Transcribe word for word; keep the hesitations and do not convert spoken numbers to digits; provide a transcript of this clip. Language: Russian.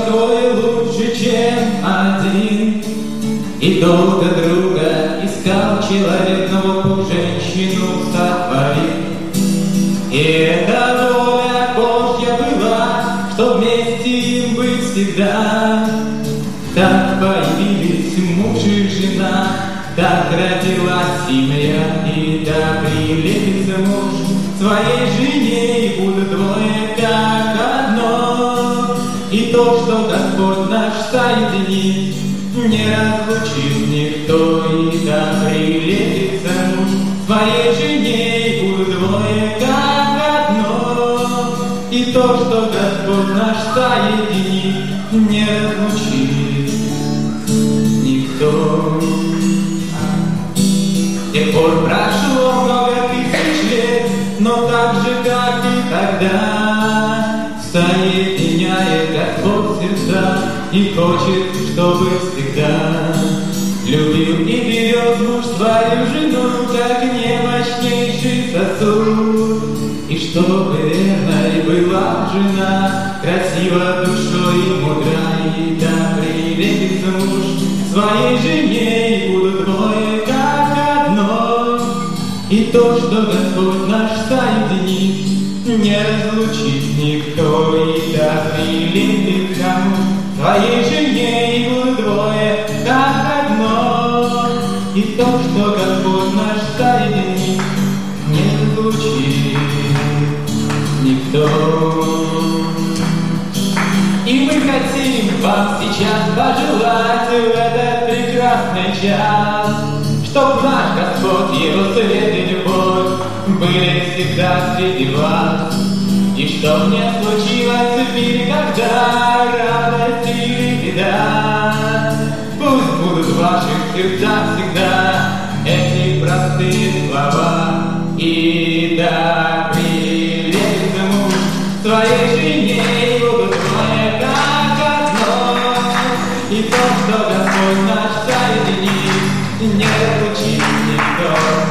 двое лучше, чем один. И долго друга искал человек, но женщину сотворил. И эта воля Божья была, что вместе им быть всегда. Так появились муж и жена, так родилась семья, и так прилепится муж своей жене, и будут двое как одно. И то, что Господь наш соединит, не разлучит никто. И так прилепится муж своей жене, и будут двое как одно. И то, что Господь наш соединит, не разлучит никто. С тех пор прошло много тысяч лет, но так же, как и тогда, соединяет Господь сердца и хочет, чтобы всегда любил и берет муж свою жену, как немощнейший сосуд. И чтобы верной была жена, красива душой и мудра, и да прилепится муж своей жене, и будут двое как одно. И то, что Господь наш соединит, не разлучит никто. И да прилепится муж своей жене, и будут двое как одно. И то, что Господь наш соединит, не разлучит никто. И мы хотим вам сейчас пожелать в этот прекрасный час, чтоб наш Господь, Его свет и любовь были всегда среди вас. И чтоб не случилось в мире никогда радость или беда. Пусть будут в ваших сердцах всегда эти простые слова. И да прилепится муж своей жене, и будут двое как одно. И то, что Господь наш соединит, не разлучит никто.